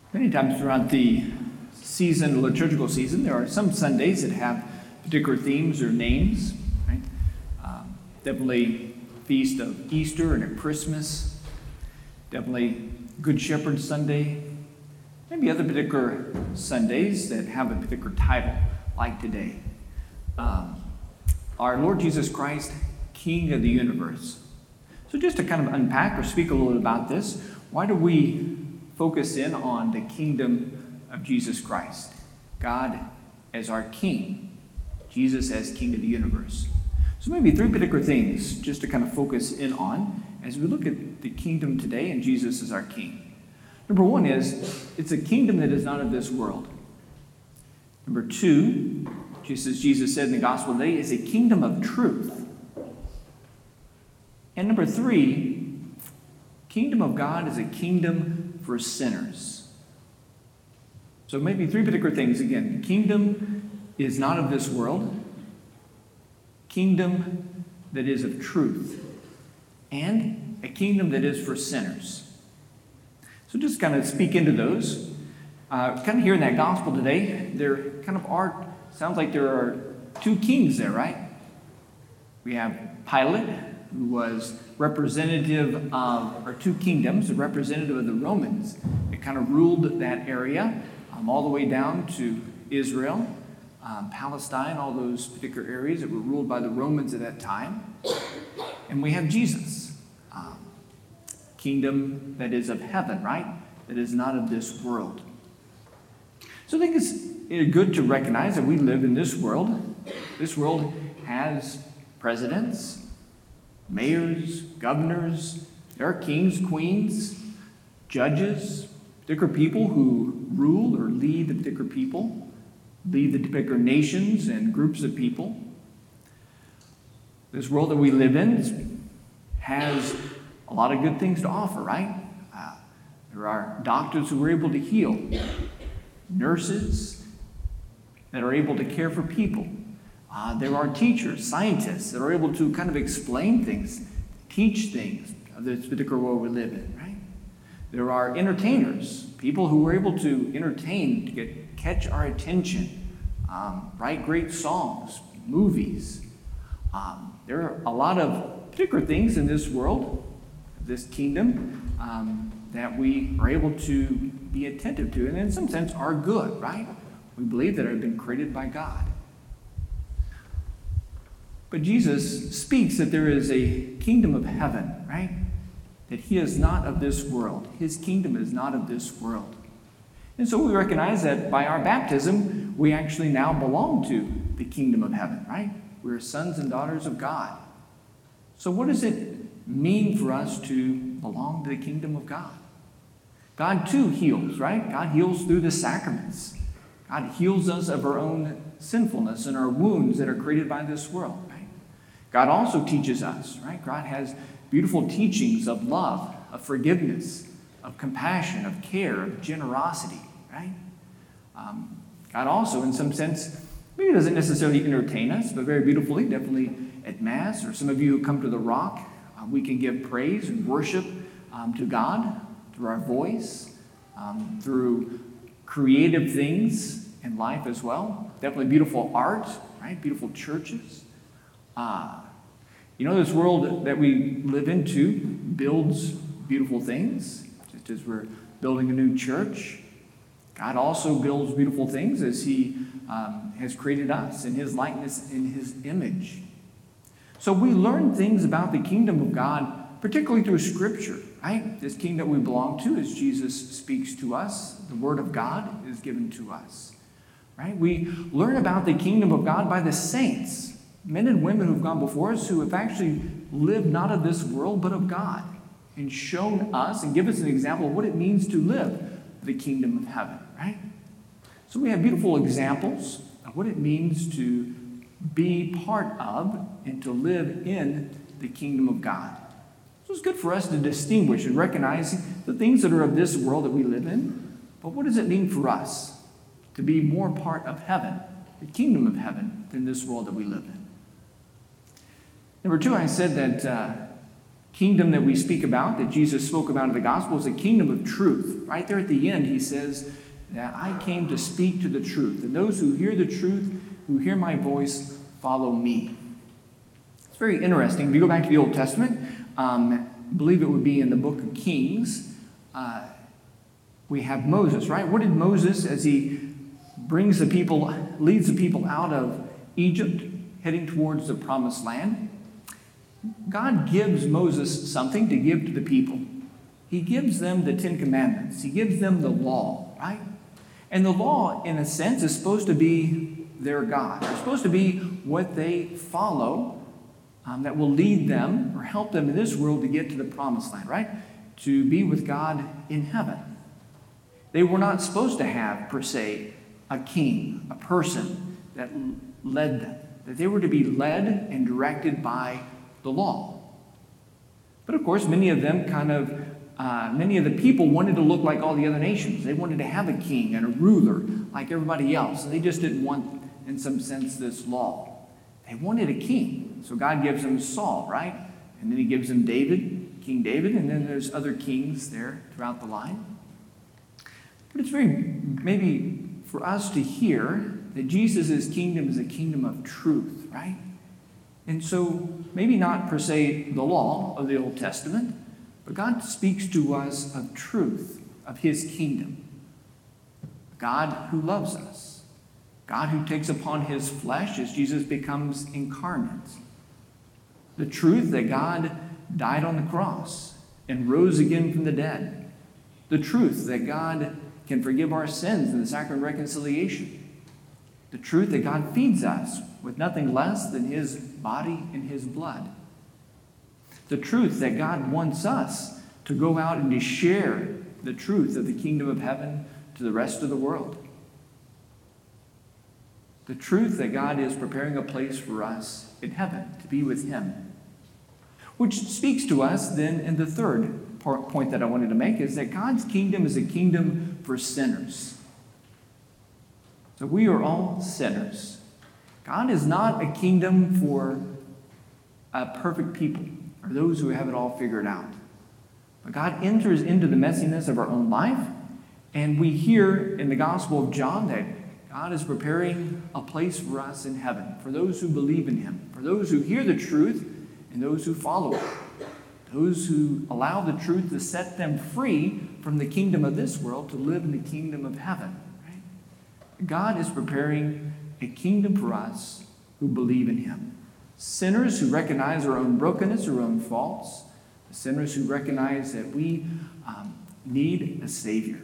Many times throughout the season, liturgical season, there are some Sundays that have particular themes or names, right? Definitely Feast of Easter and at Christmas. Definitely Good Shepherd Sunday. Maybe other particular Sundays that have a particular title, like today. Our Lord Jesus Christ, King of the universe. So just to kind of unpack or speak a little bit about this, why do we focus in on the kingdom of Jesus Christ? God as our King, Jesus as King of the universe. So maybe three particular things just to kind of focus in on as we look at the kingdom today and Jesus as our King. Number one is, it's a kingdom that is not of this world. Number two, just as Jesus said in the gospel today, is a kingdom of truth. And number three, kingdom of God is a kingdom for sinners. So maybe three particular things. Again, kingdom is not of this world, kingdom that is of truth, and a kingdom that is for sinners. So just kind of speak into those. Kind of here in that gospel today, there kind of are, sounds like there are two kings there, right? We have Pilate, who was representative of, or two kingdoms, a representative of the Romans. It kind of ruled that area all the way down to Israel, Palestine, all those particular areas that were ruled by the Romans at that time. And we have Jesus, kingdom that is of heaven, right? That is not of this world. So I think it's good to recognize that we live in this world. This world has presidents, mayors, governors, there are kings, queens, judges, particular people who rule or lead the particular people, lead the particular nations and groups of people. This world that we live in has a lot of good things to offer, right? There are doctors who are able to heal, nurses that are able to care for people. There are teachers, scientists that are able to kind of explain things, teach things of this particular world we live in, right? There are entertainers, people who are able to entertain, to catch our attention, write great songs, movies. There are a lot of particular things in this world, this kingdom, that we are able to be attentive to, and in some sense are good, right? We believe that have been created by God. But Jesus speaks that there is a kingdom of heaven, right? That he is not of this world. His kingdom is not of this world. And so we recognize that by our baptism, we actually now belong to the kingdom of heaven, right? We're sons and daughters of God. So what does it mean for us to belong to the kingdom of God? God too heals, right? God heals through the sacraments. God heals us of our own sinfulness and our wounds that are created by this world, right? God also teaches us, right? God has beautiful teachings of love, of forgiveness, of compassion, of care, of generosity, right? God also, in some sense, maybe doesn't necessarily entertain us, but very beautifully, definitely at Mass, or some of you who come to the Rock, we can give praise and worship to God through our voice, through creative things in life as well. Definitely beautiful art, right? Beautiful churches. This world that we live into builds beautiful things, just as we're building a new church. God also builds beautiful things as he has created us in his likeness, in his image. So we learn things about the kingdom of God, particularly through Scripture, right? This kingdom that we belong to, as Jesus speaks to us, the Word of God is given to us, right? We learn about the kingdom of God by the saints, men and women who've gone before us who have actually lived not of this world, but of God, and shown us and give us an example of what it means to live the kingdom of heaven, right? So we have beautiful examples of what it means to be part of and to live in the kingdom of God. So it's good for us to distinguish and recognize the things that are of this world that we live in, but what does it mean for us to be more part of heaven, the kingdom of heaven, than this world that we live in? Number two, I said that kingdom that we speak about, that Jesus spoke about in the gospel, is a kingdom of truth. Right there at the end, he says that I came to speak to the truth. And those who hear the truth, who hear my voice, follow me. It's very interesting. If you go back to the Old Testament, I believe it would be in the book of Kings, we have Moses, right? What did Moses, as he leads the people out of Egypt, heading towards the promised land? God gives Moses something to give to the people. He gives them the Ten Commandments. He gives them the law, right? And the law, in a sense, is supposed to be their God. It's supposed to be what they follow that will lead them or help them in this world to get to the promised land, right? To be with God in heaven. They were not supposed to have, per se, a king, a person that led them. That they were to be led and directed by the law. But of course, many of the people wanted to look like all the other nations. They wanted to have a king and a ruler like everybody else. And they just didn't want, in some sense, this law. They wanted a king. So God gives them Saul, right? And then he gives them David, King David, and then there's other kings there throughout the line. But it's very, maybe for us to hear that Jesus' kingdom is a kingdom of truth, right? And so, maybe not per se the law of the Old Testament, but God speaks to us of truth, of his kingdom. God who loves us. God who takes upon his flesh as Jesus becomes incarnate. The truth that God died on the cross and rose again from the dead. The truth that God can forgive our sins in the sacrament of reconciliation. The truth that God feeds us with nothing less than his body and his blood. The truth that God wants us to go out and to share the truth of the kingdom of heaven to the rest of the world. The truth that God is preparing a place for us in heaven to be with him. Which speaks to us then in the third point that I wanted to make, is that God's kingdom is a kingdom for sinners. So we are all sinners. God is not a kingdom for perfect people or those who have it all figured out. But God enters into the messiness of our own life, and we hear in the Gospel of John that God is preparing a place for us in heaven, for those who believe in him, for those who hear the truth and those who follow it. Those who allow the truth to set them free from the kingdom of this world to live in the kingdom of heaven. Right? God is preparing a kingdom for us who believe in him. Sinners who recognize our own brokenness, our own faults. Sinners who recognize that we need a Savior.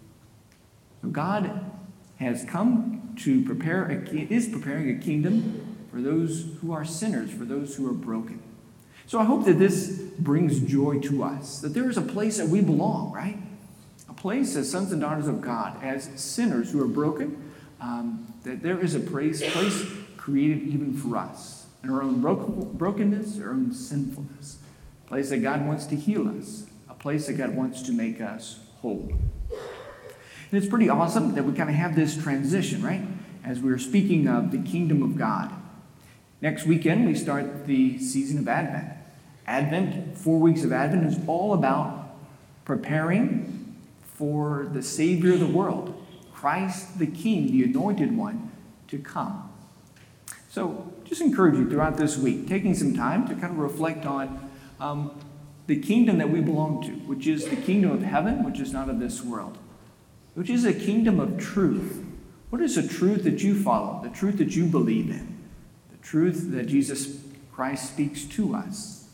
So God has come to is preparing a kingdom for those who are sinners, for those who are broken. So I hope that this brings joy to us, that there is a place that we belong, right? A place as sons and daughters of God, as sinners who are broken, that there is a place created even for us, in our own brokenness, our own sinfulness. A place that God wants to heal us, a place that God wants to make us whole. And it's pretty awesome that we kind of have this transition, right? As we're speaking of the kingdom of God. Next weekend, we start the season of Advent. Advent, 4 weeks of Advent, is all about preparing for the Savior of the world, Christ the King, the Anointed One, to come. So just encourage you throughout this week, taking some time to kind of reflect on the kingdom that we belong to, which is the kingdom of heaven, which is not of this world, which is a kingdom of truth. What is the truth that you follow, the truth that you believe in, the truth that Jesus Christ speaks to us?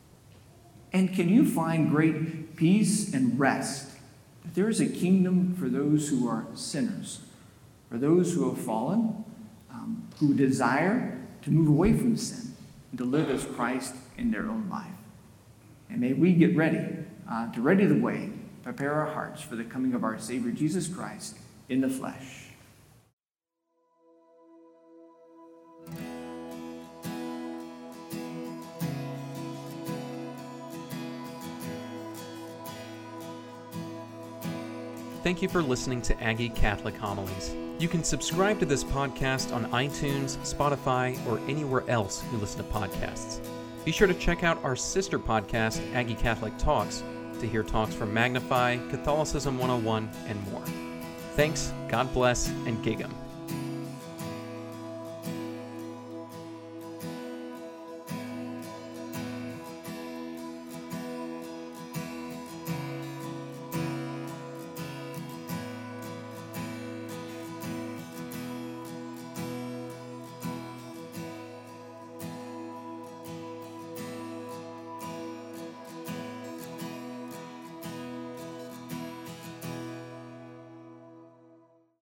And can you find great peace and rest that there is a kingdom for those who are sinners, for those who have fallen, who desire to move away from sin and to live as Christ in their own life? And may we get ready to ready the way, prepare our hearts for the coming of our Savior Jesus Christ in the flesh. Thank you for listening to Aggie Catholic Homilies. You can subscribe to this podcast on iTunes, Spotify, or anywhere else you listen to podcasts. Be sure to check out our sister podcast, Aggie Catholic Talks, to hear talks from Magnify, Catholicism 101, and more. Thanks, God bless, and gig 'em.